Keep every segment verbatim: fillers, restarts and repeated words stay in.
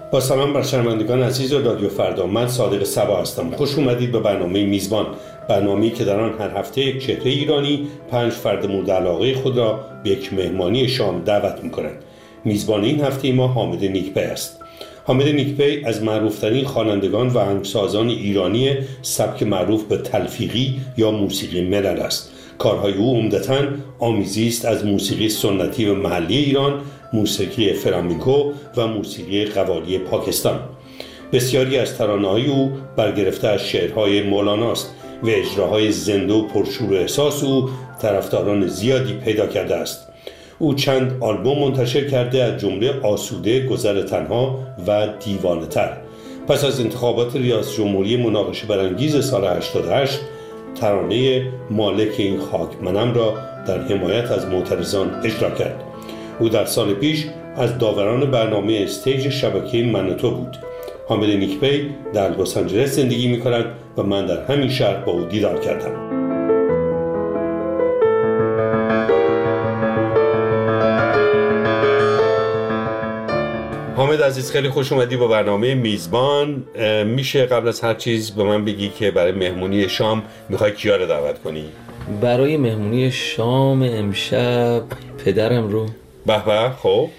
با سلام بر شنوندگان عزیز رادیو فردا، من صادق صبا هستم. خوش اومدید به برنامه میزبان، برنامه‌ای که در آن هر هفته یک چهره ایرانی پنج فرد مورد علاقه خود را به یک مهمانی شام دعوت می‌کنند. میزبان این هفته ما حامد نیکپی است. حامد نیکپی از معروفترین خوانندگان و آهنگسازان ایرانی سبک معروف به تلفیقی یا موسیقی ملل است. کارهای او عمدتاً آمیزی است از موسیقی سنتی و محلی ایران، موسیقی فلامنکو و موسیقی قوالی پاکستان. بسیاری از ترانه‌های او برگرفته از شعرهای مولاناست و اجراهای زنده و پرشور و احساس او طرفداران زیادی پیدا کرده است. او چند آلبوم منتشر کرده، از جمله آسوده، گذر تنها و دیوانه تر. پس از انتخابات ریاست جمهوری مناقشه برانگیز سال هشتاد و هشت، ترانه مالک این خاک منم را در حمایت از معترضان اجرا کرد. او در سال پیش از داوران برنامه استیج شبکه من و تو بود. حامد نیکپی در لس آنجلس زندگی می کند و من در همین شهر با او دیدار کردم. حامد عزیز، خیلی خوش اومدی با برنامه میزبان. میشه قبل از هر چیز به من بگی که برای مهمونی شام میخوای کیا رو دعوت کنی؟ برای مهمونی شام امشب پدرم رو، به به، خب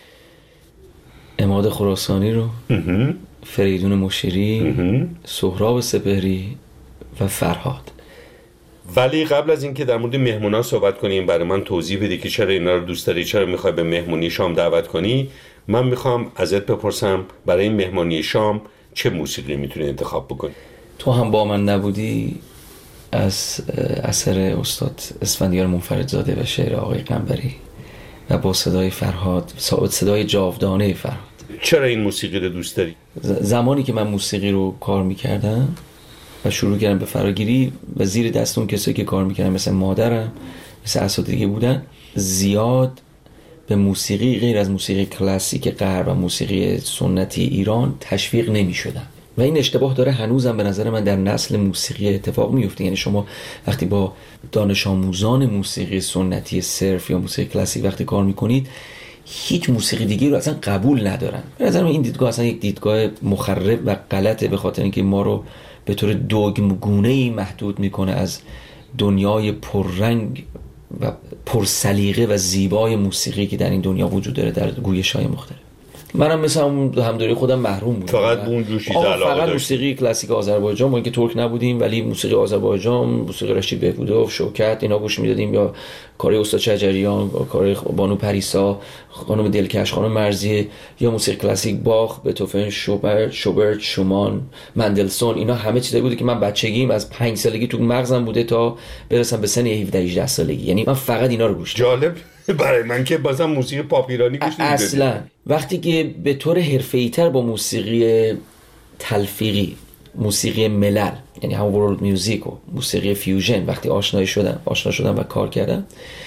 عماد خراسانی رو، فریدون مشیری، سهراب سپهری و فرهاد. ولی قبل از اینکه در مورد مهمونا صحبت کنیم، برای من توضیح بدی که چرا اینا رو دوست داری، چرا میخوای به مهمونی شام دعوت کنی. من میخوام ازت بپرسم برای این مهمونی شام چه موسیقی میتونی انتخاب بکنی؟ تو هم با من نبودی از اثر استاد اسفندیار منفردزاده و شعر آقای قنبری و با صدای فرهاد، صدای جاودانه فرهاد. چرا این موسیقی رو دوست داری؟ زمانی که من موسیقی رو کار میکردم و شروع کردم به فراگیری و زیر دست اون کسایی که کار میکردم مثل مادرم، مثل اساتیدی بودن، زیاد به موسیقی غیر از موسیقی کلاسیک غرب و موسیقی سنتی ایران تشویق نمیشدم و این اشتباه داره هنوزم به نظر من در نسل موسیقی اتفاق میفته. یعنی شما وقتی با دانش آموزان موسیقی سنتی صرف یا موسیقی کلاسیک وقتی کار میکنید، هیچ موسیقی دیگه رو اصلا قبول ندارن. به نظر من این دیدگاه اصلا یک دیدگاه مخرب و غلطه، به خاطر اینکه ما رو به طور دوگمگونه‌ای محدود میکنه از دنیای پررنگ و پرسلیقه و زیبای موسیقی که در این دنیا وجود داره در گویش‌های مختلف. منم مثلا همدوری خودم محروم بودم، فقط اون جور چیزا علاقه داشتم. فقط موسیقی کلاسیک آذربایجان، ما اینکه ترک نبودیم ولی موسیقی آذربایجان، موسیقی رشید بهبودوف، شوکت، اینا گوش میدادیم، یا کار استاد شجریان، کار بانو پریسا، خانم دلکش، خانم مرزیه، یا موسیقی کلاسیک باخ، بتوفن، شوبرت، شوبرت، شومان، مندلسون. اینا همه چیزایی بوده که من بچگیم از پنج سالگی تو مغزم بوده تا برسم به سن هفده هجده سالگی. یعنی من فقط اینا رو گوش میدم. جالب برای من که بازم موسیقی پاپ ایرانی گوش نمیدم اصلا. وقتی که به طور حرفه‌ای‌تر با موسیقی تلفیقی، موسیقی ملل، یعنی هم ورلد میوزیک و موسیقی فیوژن وقتی آشنا شدم آشنا شدم و کار کردم،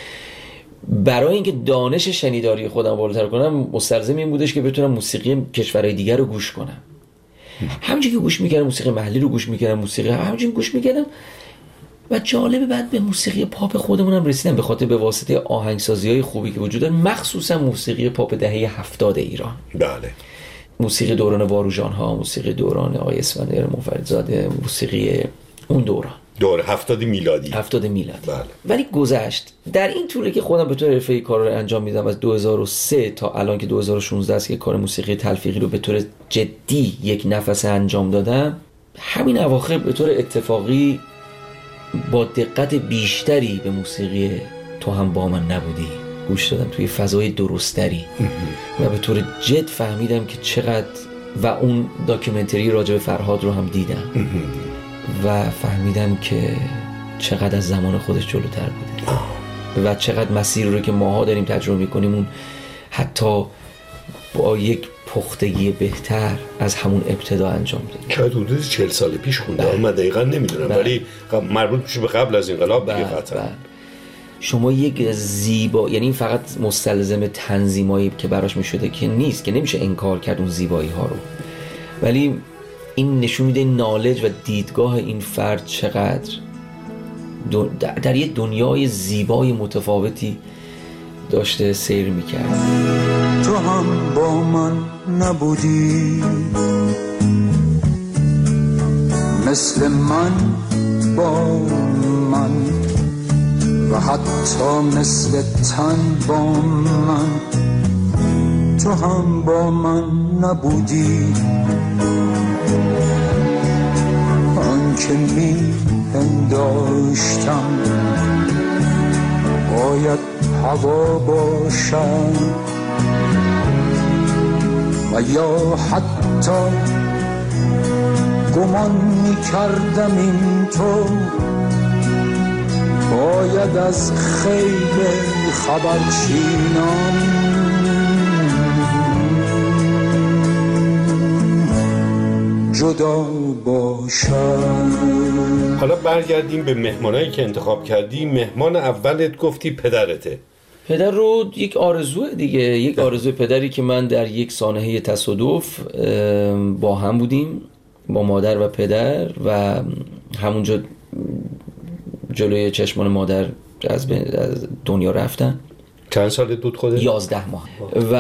برای اینکه دانش شنیداری خودم بالاتر کنم مستلزم این بودش که بتونم موسیقی کشورهای دیگر رو گوش کنم. همونجوری که گوش میکردم موسیقی محلی رو گوش میکردم، موسیقی همونجوری گوش میکردم و جالبه بعد به موسیقی پاپ خودمونم رسیدم به خاطر به واسطه آهنگسازی‌های خوبی که وجود داره، مخصوصا موسیقی پاپ دهه هفتاد ایران. بله. موسیقی دوران واروژان ها، موسیقی دوران آقای اسفندیار منفردزاده، موسیقی اون دوران دور هفتاد میلادی. هفتاد میلادی. بله. ولی گذشت در این طوری که خودم به طور حرفه‌ای کار رو انجام میدم از دو هزار و سه تا الان که دو هزار و شانزده است که کار موسیقی تلفیقی رو به طور جدی یک نفس انجام دادم. همین اواخر به طور اتفاقی با دقت بیشتری به موسیقی تو هم با من نبودی گوش دادم، توی فضای درستری و به طور جد فهمیدم که چقدر، و اون داکیومنتری راجع به فرهاد رو هم دیدم و فهمیدم که چقدر از زمان خودش جلوتر بوده و چقدر مسیر رو که ماها داریم تجربه میکنیم اون حتی با یک پختگی بهتر از همون ابتدا انجام داده. شاید حدود چهل سال پیش خونده، من دقیقا نمیدونم، ولی مربوط میشه به قبل از انقلاب دیگه قطعا. شما یک زیبا، یعنی این فقط مستلزم تنظیمایی که براش میشده که نیست، که نمیشه انکار کرد اون زیبایی ها رو، ولی این نشون میده نالج و دیدگاه این فرد چقدر در یه دنیای زیبای متفاوتی داشته سیر میکرد. تو تو هم با من نبودی، مثل من با من و حتی مثل تن با من تو هم با من نبودی. آن که می پنداشتم باید هوا باشم و یا حتی گمان می کردم این تو باید از خیل خبرچینان جدا باشم. حالا برگردیم به مهمانایی که انتخاب کردی. مهمان اولت گفتی پدرته. پدر رو یک آرزو دیگه، یک آرزو پدری که من در یک سانحه تصادف با هم بودیم با مادر و پدر و همونجا جلوی چشمان مادر از دنیا رفتن. چند سالت بود خودت؟ یازده ماه. و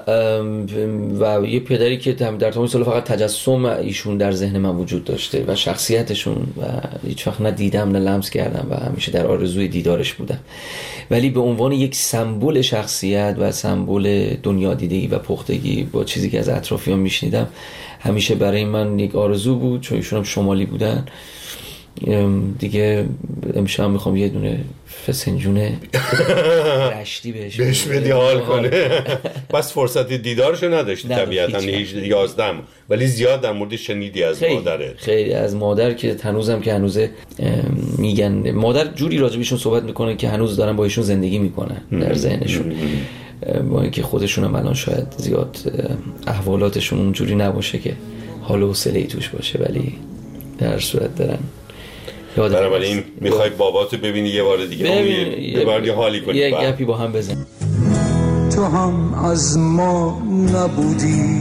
و یه پدری که در تمام سال فقط تجسم ایشون در ذهن من وجود داشته و شخصیتشون و هیچ وقت نه دیدم نه لمس کردم و همیشه در آرزوی دیدارش بودم، ولی به عنوان یک سمبل شخصیت و سمبل دنیا دیدگی و پختگی با چیزی که از اطرافیان میشنیدم همیشه برای من یک آرزو بود. چون ایشون هم شمالی بودن دیگه. امشب میخوام یه دونه فسنجون رشتی بهش بهش بدی حال کنه. بس فرصت دیدارشو نداشتی طبیعتا یازده، ولی زیاد در مورد شنیدی از خیلی مادرت. خیلی از مادر که هنوزم که هنوزه میگن مادر جوری راجبشون صحبت میکنن که هنوز دارن با ایشون زندگی میکنن در ذهنشون، با اینکه خودشون هم الان شاید زیاد احوالاتشون اونجوری نباشه که حال و حوصله‌ای توش باشه، ولی در صورت دارن. بنابراین میخوای باباتو ببینی یه بار دیگه یه بار دیگه حالی کنی، یه گپی با هم بزن. تو هم از ما نبودی،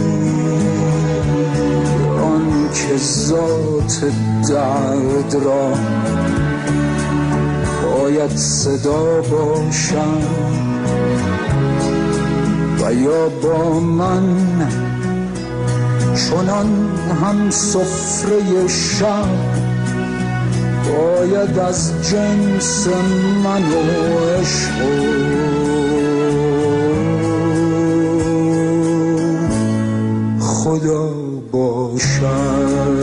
آن که ذات درد را باید صدا باشم و یا با من چنان هم سفره شب باید از جنس من و عشق خدا باشد.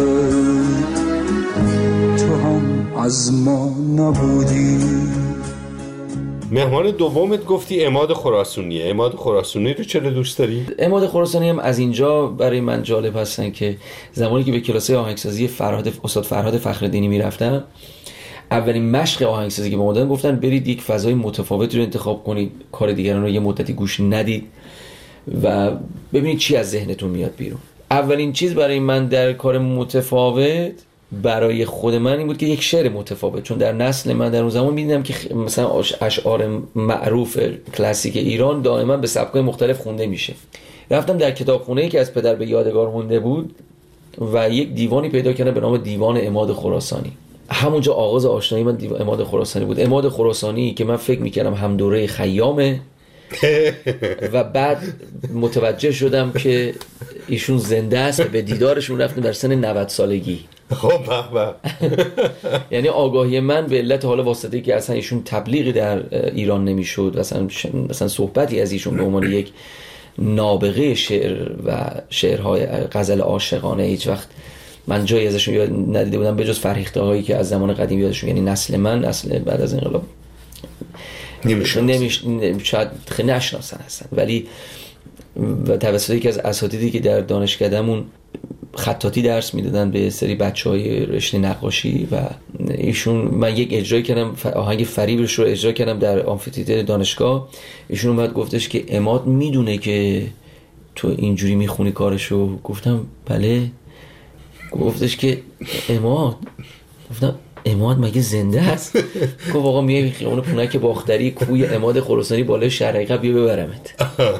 تو هم از ما نبودی. مهمان دومت گفتی عماد خراسانیه. عماد خراسانی رو چرا دوست داری؟ عماد خراسانی هم از اینجا برای من جالب هستن که زمانی که به کلاس آهنگسازی فرهاد استاد فرهاد فخرالدینی میرفتم، اولین مشق آهنگسازی که به ما دادن گفتن برید یک فضای متفاوت رو انتخاب کنید، کار دیگران رو یه مدتی گوش ندید و ببینید چی از ذهنتون میاد بیرون. اولین چیز برای من در کار متفاوت برای خود من این بود که یک شعر متفاوت، چون در نسل من در اون زمان می‌دیدم که مثلا اشعار معروف کلاسیک ایران دائما به سبک‌های مختلف خونده میشه. رفتم در کتابخونه‌ای که از پدر به یادگار مونده بود و یک دیوانی پیدا کردم به نام دیوان عماد خراسانی. همونجا آغاز آشنایی من دیوان عماد خراسانی بود. عماد خراسانی که من فکر می‌کردم هم دوره خیامه و بعد متوجه شدم که ایشون زنده است و به دیدارشون رفتم در سن نود سالگی. خب بابا. یعنی آگاهی من به علت حالا واسطه‌ای که اصلا ایشون تبلیغی در ایران نمیشد، اصلا مثلا صحبتی از ایشون به عنوان یک نابغه شعر و شعرهای غزل عاشقانه هیچ وقت من جایی ازشون یاد ندیده بودم به جز فرهیخته هایی که از زمان قدیم یادشون، یعنی نسل من نسل بعد از انقلاب نمیشه نمیش شاید خیلی نشناسن هستن، ولی و توسط یکی از اساتیدی که در دانشکدهمون خطاطی درس میدادن به سری بچهای رشته نقاشی و ایشون من یک اجرا کردم آهنگ فریبش رو اجرا کردم در آمفی‌تئاتر دانشگاه. ایشون اومد گفتش که عماد میدونه که تو اینجوری میخونی کارشو؟ گفتم بله. گفتش که عماد، گفتم عماد مگه زنده است؟ گفت آقا میای خیابون پونک باختری کوی عماد خراسانی بالای شهرقه بیا ببرمت.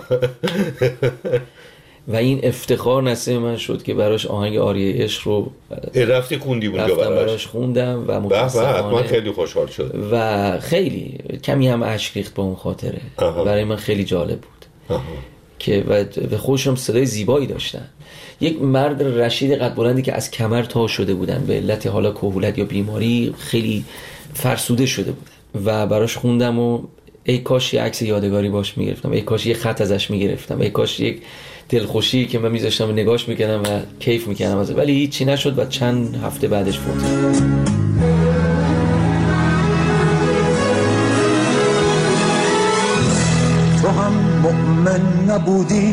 و این افتخار نصیب من شد که براش آهنگ آریه عشق رو رفتی خوندی اونجا براش. براش خوندم و متاسفانه من خیلی خوشحال شدم و خیلی کمی هم اشک ریخت به اون خاطره. آها. برای من خیلی جالب بود. آها. که و خودشون صدای زیبایی داشتن. یک مرد رشید قد بلندی که از کمر تا شده بودن به علت حالا کهولت یا بیماری خیلی فرسوده شده بودن و براش خوندم و ای کاش یه عکس یادگاری باش میگرفتم، ای کاش یه خط ازش میگرفتم، ای کاش یک دلخوشی که من میذاشتم و نگاش میکردم و کیف میکردم ازش، ولی هیچی نشد و چند هفته بعدش فوت. تو هم مؤمن نبودی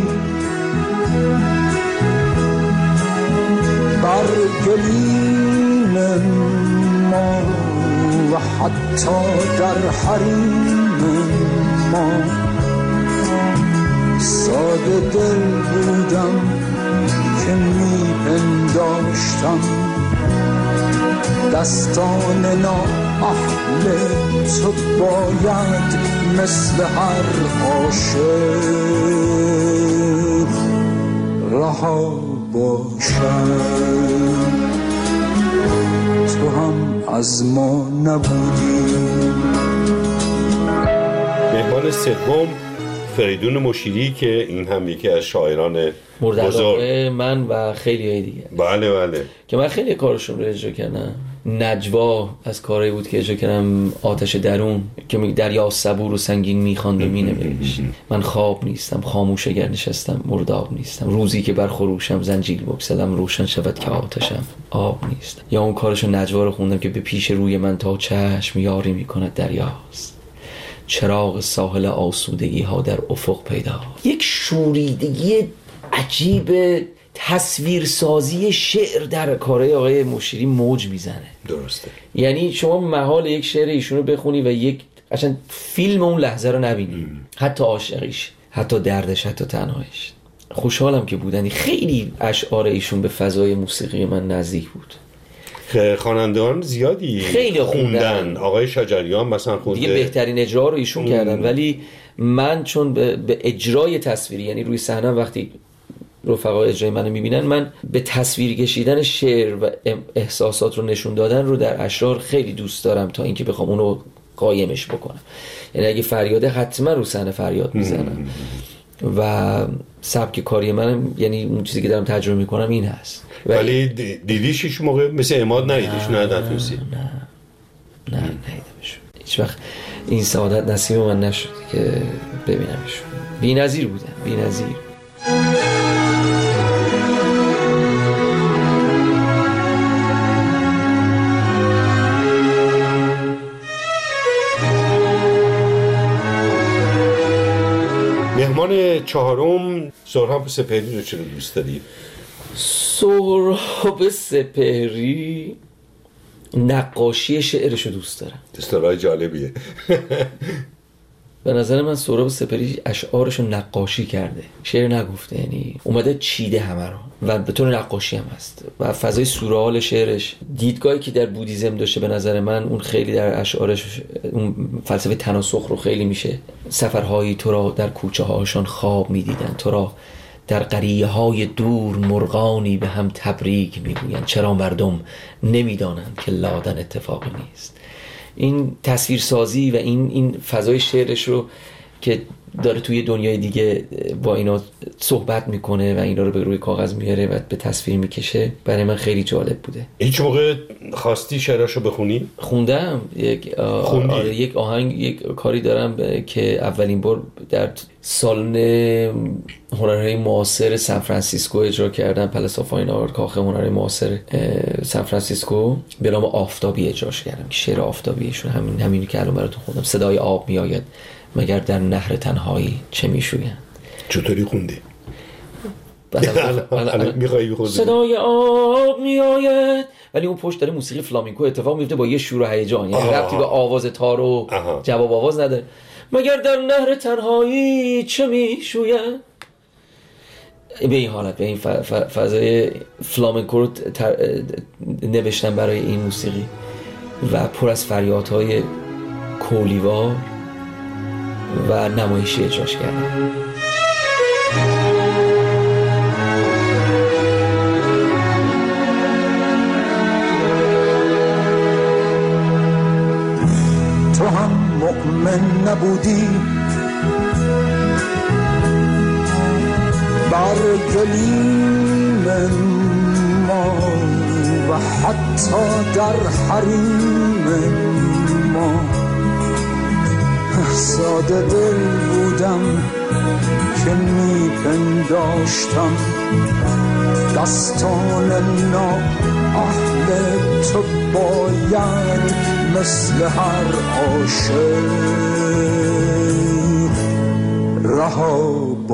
بر گلیم ما و حتی در حریم ما ساده دل بودم که میپنداشتم دستان نااهل تو باید مثل هر عاشق رها باشد. تو هم از ما نبودی. مهمان سوم فریدون مشیری که این هم یکی از شاعران بزرگ من و خیلی دیگه. بله بله که من خیلی کارشون رو اجرا کردم. نجوا از کاری بود که اجرا کردم، آتش درون که میگه دریا صبور و سنگین میخواند و مینوشت، من خواب نیستم خاموش اگر نشستم، مرداب نیستم روزی که بر خروشم زنجیل بگسلم، روشن شود که آتشم آب نیست. یا اون کارشو نجوا رو خوندم که به پیش روی من تا چشم یاری میکند دریاست، چراغ ساحل آسودگی ها در افق پیدا. یک شوریدگی عجیب تصویرسازی شعر در کارهای آقای مشیری موج میزنه. درسته. یعنی شما محال یک شعر ایشونو بخونی و یک اصلا فیلم اون لحظه رو نبینی، ام. حتی عاشقیش، حتی دردش، حتی تنهاییش. خوشحالم که بودن. خیلی اشعار ایشون به فضای موسیقی من نزدیک بود. خوانندگان زیادی خیلی خوندن. آقای شجریان مثلا خونده، دیگه بهترین اجرا رو ایشون ام. کردن، ولی من چون به, به اجرای تصویری، یعنی روی صحنه وقتی رفقا اجرای منو میبینن، من به تصویر کشیدن شعر و احساسات رو نشون دادن رو در اشعار خیلی دوست دارم تا اینکه بخوام اونو قایمش بکنم. یعنی اگه فریاده حتما رو صحنه فریاد میزنم و سبک کاری منم، یعنی اون چیزی که دارم تجربه میکنم این هست. ولی دیدیش هیچ موقع مثل عماد ندیدیش؟ نه نتونستی؟ نه نه ندیدمش. هیچ وقت این سعادت نصیب من نشد که ببینمش. بی‌نظیر بودن، بی‌نظیر. مهمان چهارم سهراب سپهری رو چرا دوست داری؟ سهراب سپهری نقاشی شعرش رو دوست دارم. اصطلاح جالبیه. به نظر من سهراب سپهری اشعارش رو نقاشی کرده، شعر نگفته، یعنی اومده چیده همه رو و به طور نقاشی هم هست و فضای سورئال شعرش، دیدگاهی که در بودیزم داشته به نظر من اون خیلی در اشعارش اون فلسفه تناسخ رو خیلی میشه. سفرهایی تو را در کوچه هاشان خواب میدیدن، تو را در قریه های دور مرغانی به هم تبریک میگویند، چرا مردم نمیدانند که لادن اتفاقی نیست. این تصویرسازی و این این فضای شعرش رو که داره توی دنیای دیگه با اینا صحبت میکنه و اینا رو به روی کاغذ میاره و به تصویر میکشه، برای من خیلی جالب بوده. هیچ موقع خواستی شعراشو بخونی؟ خوندم. یک آره یک آهنگ، یک کاری دارم که اولین بار در سالن هنرهای معاصر سان فرانسیسکو اجرا کردم، پلس آف فاین آرت، کاخ هنرهای معاصر سان فرانسیسکو، به نام آفتابی اجراش کردم. شعر آفتابیشون همین همینی که الان براتون خوندم. صدای آب میآید مگر در نهر تنهایی چه میشویند. چطوری خوندی؟ صدای آب میآید، ولی اون پشت داره موسیقی فلامینکو اتفاق میفته با یه شور و هیجان، یعنی ربطی به آواز تار و جواب آواز نداره. مگر در نهر تنهایی چه میشویند، به این حالت، به این فضای فلامینکو رو نوشتم برای این موسیقی و پر از فریادهای کولیوار و نمایشی اجراش کردم. تو هم مؤمن نبودی گلیم ما و حتی در حریم ما ساده دل بودم که میپنداشتم دستان نا اهل تو باید مثل هر عاشق رها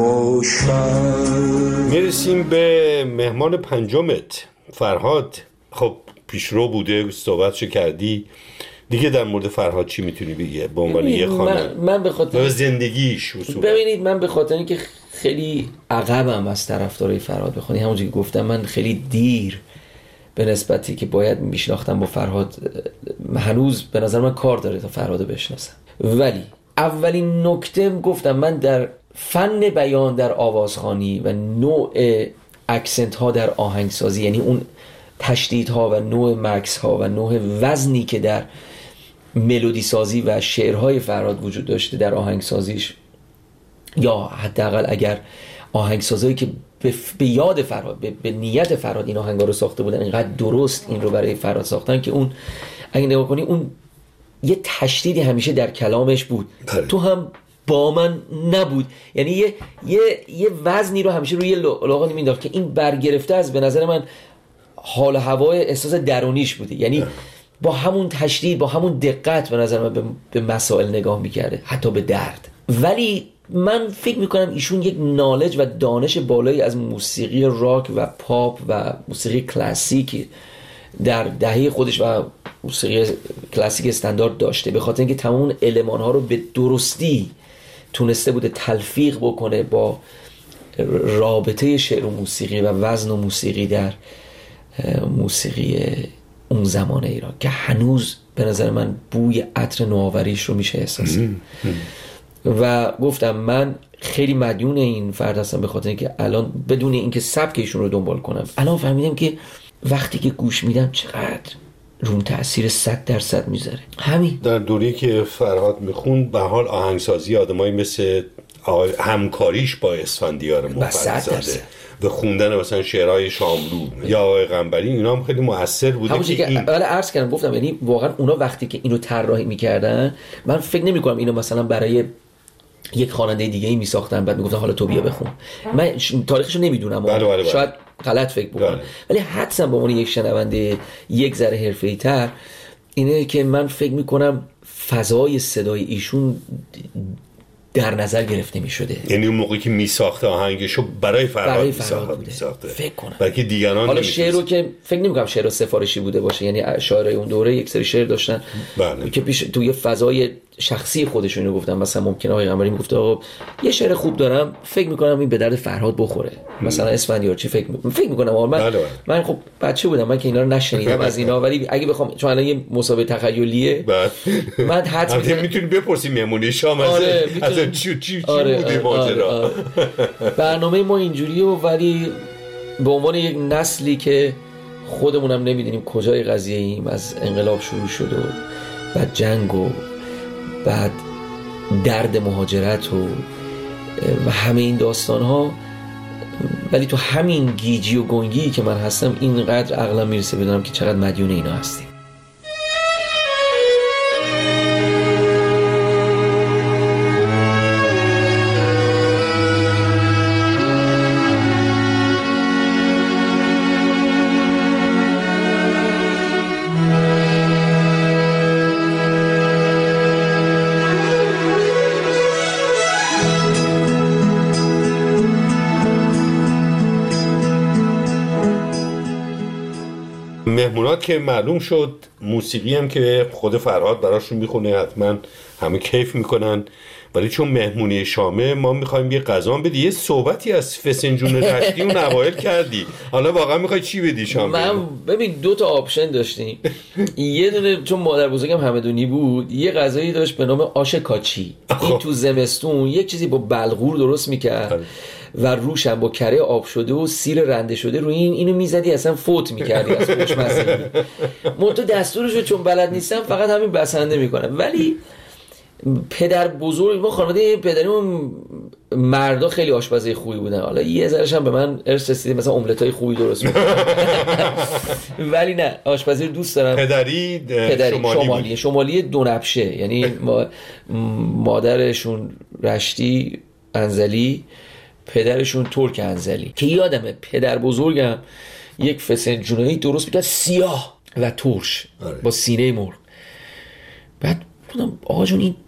باشد. میرسیم به مهمان پنجمت فرهاد. خب پیشرو بوده، صحبتشو کردی دیگه. در مورد فرهاد چی میتونی بگی به عنوان یه خواننده؟ من, من به خاطر زندگیش اصولا ببینید، من به خاطر اینکه خیلی عقبم از طرفدارای فرهاد بخونی، همونجوری که گفتم من خیلی دیر به نسبتی که باید میشناختم با فرهاد، هنوز به نظر من کار داره تا فرهاد بشناسم. ولی اولین نکته گفتم، من در فن بیان در آوازخوانی و نوع اکسنت ها در آهنگسازی، یعنی اون تشدیدها و نوع مکس ها و نوع وزنی که در ملودی سازی و شعرهای فرهاد وجود داشته در آهنگسازیش، یا حداقل اگر آهنگسازایی که به, به یاد فرهاد، به, به نیت فرهاد این آهنگا رو ساخته بودن، اینقدر درست این رو برای فرهاد ساختن که اون اگه نگاه کنی اون یه تشدیدی همیشه در کلامش بود. تو هم با من نبود، یعنی یه یه یه وزنی رو همیشه روی لغانی مینداخت که این برگرفته از به نظر من حال و هوای احساس درونیش بوده. یعنی با همون تشدید، با همون دقت به نظر من به مسائل نگاه میکرده، حتی به درد. ولی من فکر میکنم ایشون یک نالج و دانش بالایی از موسیقی راک و پاپ و موسیقی کلاسیک در دهه خودش و موسیقی کلاسیک استاندارد داشته، به خاطر اینکه تمام المان ها رو به درستی تونسته بوده تلفیق بکنه با رابطه شعر و موسیقی و وزن و موسیقی در موسیقی اون زمان ایران که هنوز به نظر من بوی عطر نوآوریش رو میشه احساس. و گفتم من خیلی مدیون این فرد هستم، به خاطر اینکه الان بدون اینکه سبک ایشون رو دنبال کنم، الان فهمیدم که وقتی که گوش میدم چقدر رون تأثیر صد درصد میذاره. همین در دوری که فرهاد میخوند به حال آهنگسازی آدمایی مثل همکاریش با اسفندیار مفرزاده و خوندن مثلا شعرهای شاملو یا آقای قنبری، اینا هم خیلی مؤثر بوده. همون که این... اول عرض کردم گفتم، یعنی واقعا اونا وقتی که اینو طراحی میکردن، من فکر نمیکنم اینو مثلا برای یک خواننده دیگه ای میساختن بعد میگفتن حالا تو بیا بخون. من تاریخشو نمیدونم، بله بله بله. شاید غلط فکر بکنم، بله. ولی حدسم به عنوان یک شنونده یک ذره حرفه‌ای تر اینه که من فکر میکنم فضای صدای ایشون در نظر گرفته می شده. یعنی اون موقعی که می ساخته آهنگشو برای فرهاد می ساخته، فکر کنم بلکه دیگران حالا شعر رو که فکر نمی کنم شعر سفارشی بوده باشه، یعنی شاعرای اون دوره یک سری شعر داشتن بله. که پیش توی فضای شخصی خودشون رو گفتن. مثلا ممکنه آقای قمری میگفته آقا یه شعر خوب دارم، فکر میکنم این به درد فرهاد بخوره. م. مثلا اسفندیار چی فکر می... فکر میکنم آقا من بله بله. من خب بچه بودم، من که اینا رو نشنیدم از اینا، ولی اگه بخوام چون الان یه مسابقه تخیلیه بله. من حتما البته میتونی بپرسی مهمونی شام از آره از چی چی آره بوده ماجرا. آره آره. برنامه ما اینجوریه، ولی به عنوان یک نسلی که خودمونم نمیدونیم کجای قضیه ایم، از انقلاب شروع شد و بعد جنگ و بعد درد مهاجرت و و همه این داستان ها، ولی تو همین گیجی و گنگی که من هستم اینقدر عقلم میرسه بدونم که چقدر مدیون اینا هستیم. مهمونات که معلوم شد، موسیقی هم که خود فرهاد براشون میخونه، حتما همه کیف میکنن، ولی چون مهمونی شامه ما میخوایم یه غذا بدی. یه صحبتی از فسنجون رشتی اون اوایل کردی، حالا واقعا میخوای چی بدی شام؟ من ببین دو تا آپشن داشتیم. یه دونه چون مادر بزرگم همدونی بود، یه غذایی داشت به نام آش کاچی. این تو زمستون یک چیزی با بلغور درست میکرد و روش هم با کره آب شده و سیر رنده شده روی این اینو میزدی اصلا فوت میکردی از خوشمزگی. من تو دستورشو چون بلد نیستم فقط همین بسنده میکنم. ولی پدر بزرگ ما، خانواده پدریمون مردا خیلی آشپزای خوبی بودن، حالا یه ذره‌ش هم به من ارث رسیده، مثلا املت‌های خوبی درست می‌کنم ولی نه آشپزی رو دوست دارم. پدری, پدری شمالی شمالی شمالی دو نبشه، یعنی ما مادرشون رشتی انزلی، پدرشون ترک انزلی. که یادمه پدر بزرگم یک فسنجونی درست می‌کرد سیاه و ترش با سینه مرغ. بعد بودم آقا جون این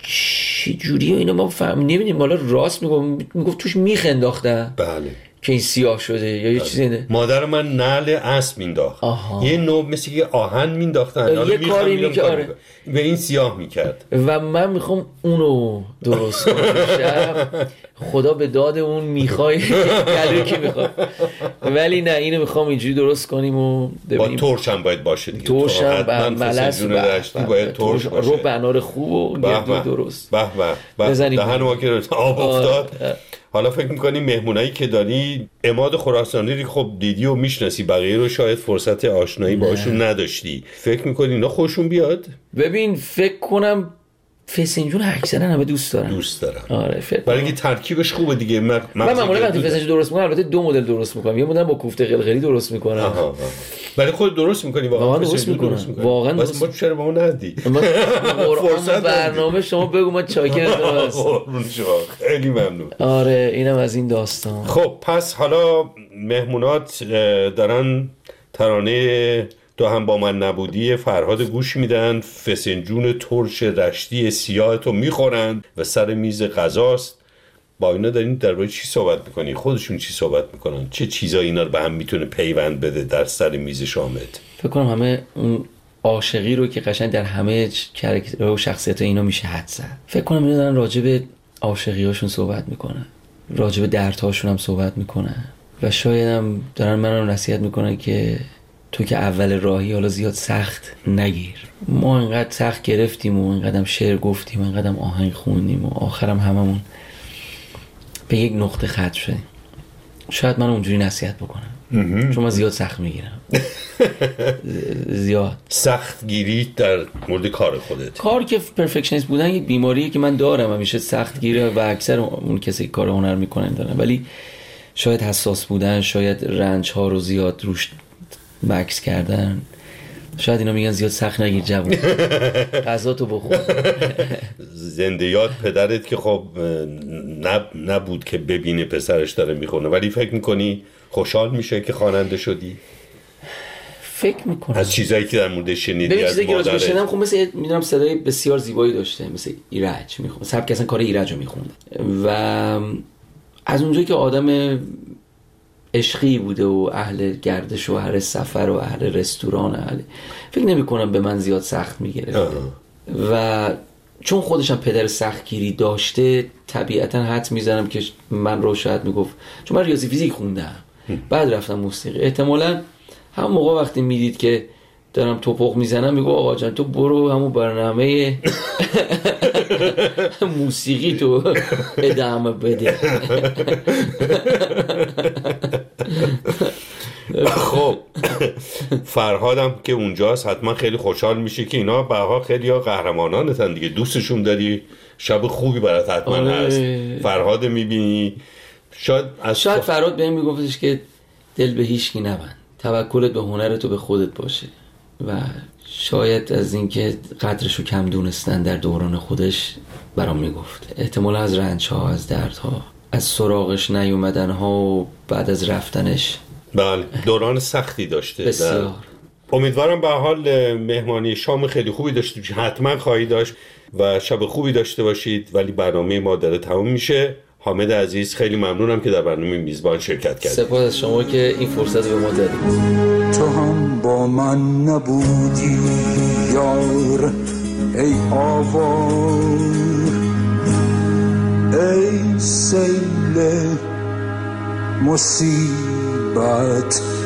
چی جوریه اینا، ما فهم نمیدیم. حالا راست میگفت میگفت توش میخ انداختن بله که این سیاه شده یا یه چیزی نه. مادر من نعل اسب مینداخت، یه نوع مثل یه آهن مینداختن، یه کاری می که آره به این سیاه میکرد و من میخوام اونو درست کنم. شب خدا به داد اون میخوای گلوی که میخواد، ولی نه اینو میخوام اینجوری درست کنیم و با ترش هم باید باشه دیگه. ترش هم ملس باید ترش باشه، رو بنار خوب و گردو درست به به به دهن ما که آب افتاد. حالا فکر میکنی مهمونایی که داری عماد خراسانی رو خب دیدی و میشناسی، بقیه رو شاید فرصت آشنایی باشون نداشتی، فکر میکنی اینا خوشون بیاد؟ ببین فکر کنم فسنجون اکثرا همه دوست دارن دوست دارن آره فکر برای اینکه ترکیبش خوبه دیگه. من معمولا وقتی فسنجون درست میکنم البته دو مدل درست میکنم، یه مدل با کوفته قلقلی درست میکنم. آها آها. برای خود درست میکنی واقعا درست میکنم واقعا درست ما چرا با ما ندی فرصت برنامه شما بگو ما چاکرتون هستم. خیلی ممنون. آره اینم از این داستان. خب پس حالا مهمونات دارن ترانه تو هم با من نبودی فرهاد گوش میدن، فسنجون ترش رشتی سیاه تو میخورن و سر میز غذاست. با اینا دارین درباره چی صحبت میکنی؟ خودشون چی صحبت میکنن؟ چه چیزایی اینا رو به هم میتونه پیوند بده در سر میز شامت؟ فکر کنم همه اون عاشقی رو که قشنگ در همه کاراکترها و شخصیت‌ها اینا میشه حد زد. فکر کنم اینا دارن راجع به عاشقی‌هاشون صحبت میکنن، راجع به دردهاشون هم صحبت میکنن و شاید هم دارن منو نصیحت میکنن که تو که اول راهی حالا زیاد سخت نگیر. ما انقدر سخت گرفتیم و انقدر شعر گفتیم و انقدر آهنگ خوندیم و آخرم هممون به یک نقطه ختم شدیم. شاید من اونجوری نصیحت بکنم چون من زیاد سخت میگیرم. زیاد سخت گیری در مورد کار خودت. کار که پرفکشنیست بودن یک بیماریه که من دارم، همیشه سخت گیره و اکثر اون کسی که کار هنر میکنن دارن، ولی شاید حساس بودن، شاید رنج ها رو زیاد روش مکس کردن، شاید اینا میگن زیاد سخت نگیر جوون غذا تو بخور. زنده یاد پدرت که خب نب... نبود که ببینه پسرش داره میخونه، ولی فکر میکنی خوشحال میشه که خواننده شدی؟ فکر میکنم از چیزایی که در مورد شنیدی از مادرت. چیزایی که شنیدم خب مثل میدونم صدای بسیار زیبایی داشته، مثل ایرج میخونه، سبک اصلا کار ایرجو میخونده و از اونجایی که آدم عشقی بوده و اهل گردش و اهل سفر و اهل رستوران، اهل فکر نمی کنم به من زیاد سخت میگرفته و چون خودشم پدر سختگیری داشته طبیعتا حد میزنم که من رو شاید میگفت، چون من ریاضی فیزیک خوندم بعد رفتم موسیقی، احتمالاً هم موقع وقتی میدید که دارم توپق میزنم میگو آقا جان تو برو همون برنامه موسیقی تو ادامه بده. خب فرهادم که اونجاست حتما خیلی خوشحال میشه که اینا بها خیلی ها قهرمانانتن دیگه، دوستشون داری، شب خوبی برات حتما هست. فرهاد میبینی شاید از شاید فرهاد بهم میگفتش که دل به هیچ کی نبند، توکلت به هنرت تو به خودت باشه و شاید از اینکه قدرشو کم دونستن در دوران خودش برام میگفت، احتمالا از رنج ها، از درد ها، از سراغش نیومدن ها و بعد از رفتنش. بله دوران سختی داشته. بسیار. امیدوارم به حال مهمانی شام خیلی خوبی داشته باشید، حتما خواهی داشت و شب خوبی داشته باشید، ولی برنامه ما داره تموم میشه. حامد عزیز خیلی ممنونم که در برنامه میزبان شرکت کردید. سپاس از شما که این فرصت به ما دادید. تو هم با من نبودی یار ای آوار، ای سیل مصیبت